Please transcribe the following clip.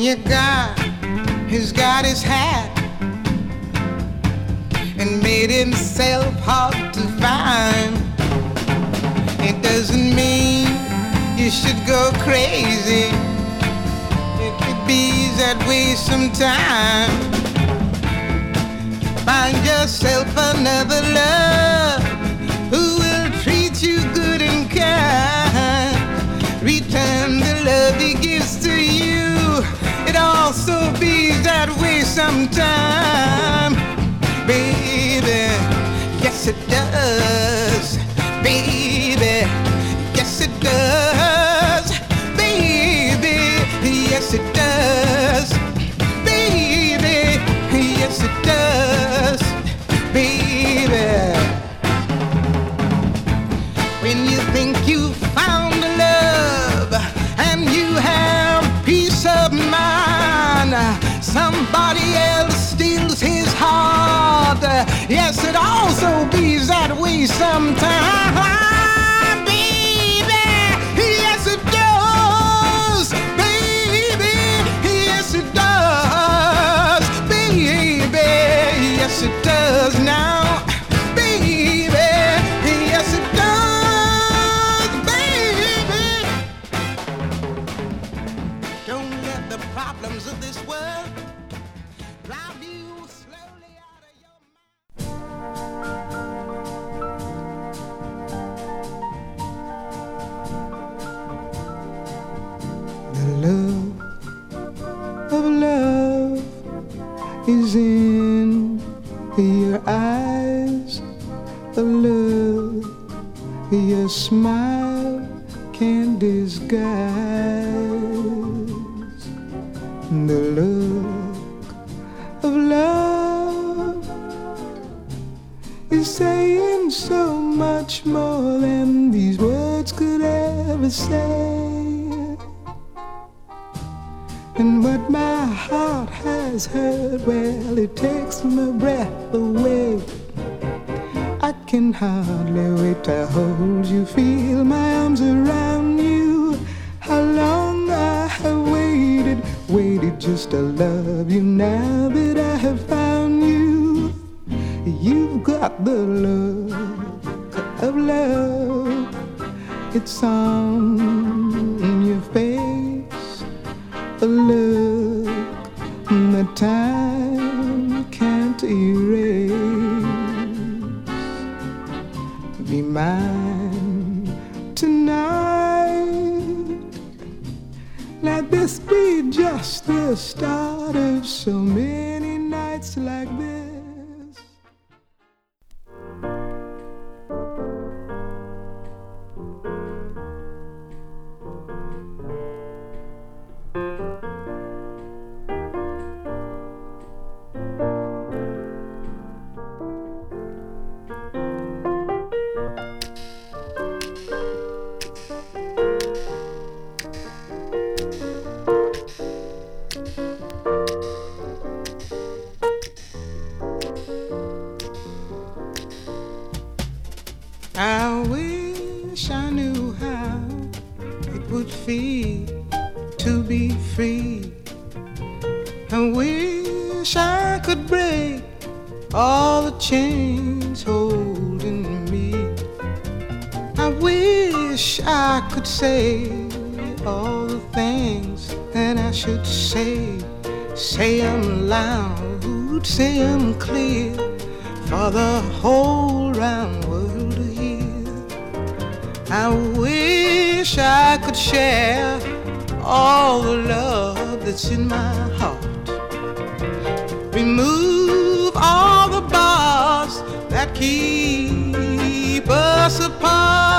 your God has got his hat and made himself hard to find. It doesn't mean you should go crazy. It could be that way sometime. Find yourself another love who will treat you good and kind. Return the love he gives to you. It also be that way sometime. Baby, yes it does. Baby, yes it does. Baby, yes it does. Baby, yes it does. Baby, when you think you found a love and you have peace of mind, somebody else steals his heart. Yes, it also be that way sometime. Baby, yes it does. Baby, yes it does. Baby, yes it does now. Baby, yes it does. Baby, don't let the problems of this world drive you slowly out of your mind. The love of love is in your eyes. The love your smile can't disguise. The look of love is saying so much more than these words could ever say. And what my heart has heard, well, it takes my breath away. I can hardly wait to hold you, feel my arms around you. How long I have waited just to love you. Now that I have found you, you've got the look of love. It's on your face, a look that time can't erase. Be mine tonight. Let this be just the start of so many nights like this. I wish I knew how it would feel to be free. I wish I could break all the chains holding me. I wish I could say all the things that I should say. Say them loud, say them clear, for the whole round world to hear. I wish I could share all the love that's in my heart. Remove all the bars that keep us apart.